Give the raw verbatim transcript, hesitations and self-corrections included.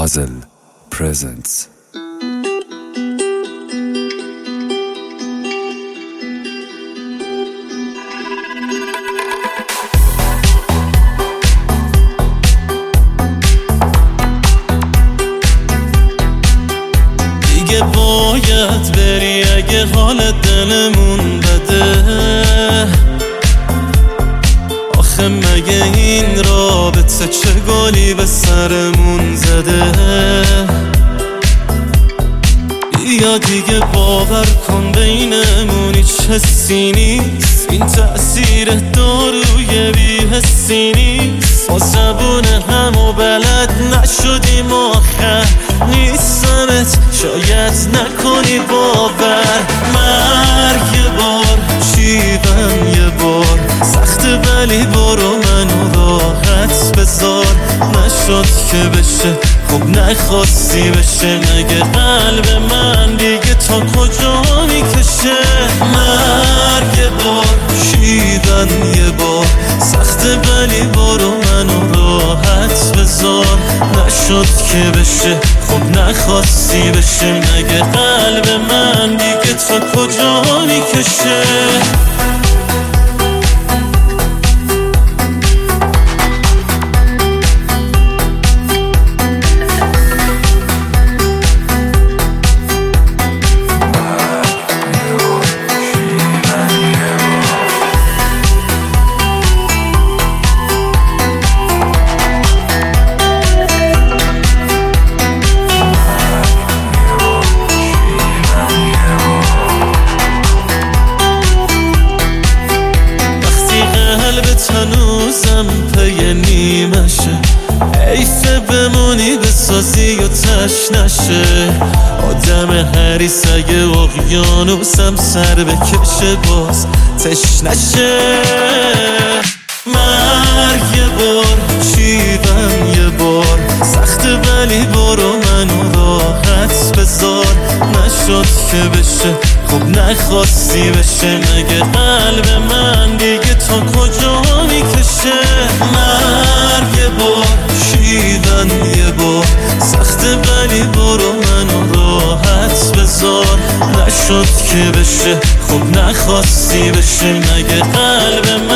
Hazel presents. دیگه باید بری اگه حال دلمون بده. آخه مگه این رابطه چه گلی به سرمون زده؟ بیا دیگه باور کن بینمون هیچ حسی نیست، این تأثیر داروی بی حسی نیست. با زبون همو بلد نشدیم آخر نیستمت شاید نکنی باور. مرگ یه بار شیون یه بار سخته ولی برو منو راحت بذار. نشد که بشه خب نخواستی بشه، مگه قلب من دیگه تا کجا میکشه؟ مرگ یه بار شیون یه بار سخته ولی برو منو راحت بذار. نشد که بشه خب نخواستی بشه، مگه قلب من دیگه تا کجا میکشه؟ هنوزم پی نیمشه، حیفه بمونی بسازی و تش نشه. آدم حریص اگه اقیانوسم سر بکشه باز تش نشه. مرگ یه بار شیون یه بار سخته ولی برو منو راحت بذار. نشد که بشه خب نخواستی بشه، مگه قلب من دیگه تا کجا میکشه؟ مرگ یه بار شیون یه بار سخته ولی برو منو راحت بذار. نشد که بشه خب نخواستی بشه، مگه قلب من